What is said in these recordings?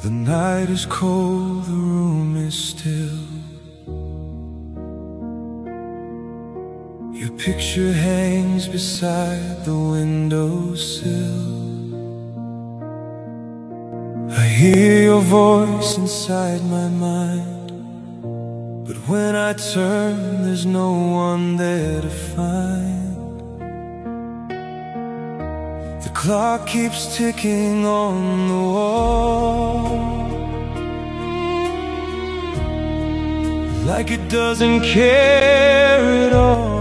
The night is cold, the room is still. Your picture hangs beside the windowsill. I hear your voice inside my mind, but when I turn, there's no one there to find. The clock keeps ticking on the wall, like it doesn't care at all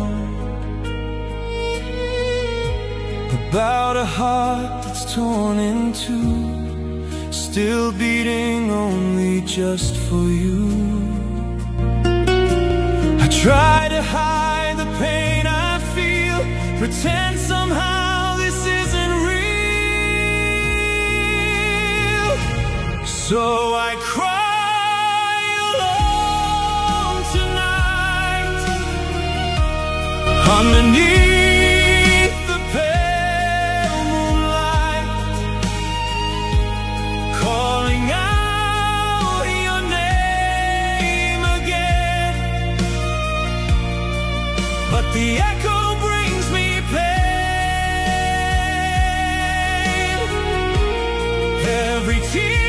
about a heart that's torn in two, still beating only just for you. I try to hide the pain I feel, pretend somehow this isn't real. So I cry alone tonight, underneath the pale moonlight, calling out your name again. But the echo brings me pain. Every tear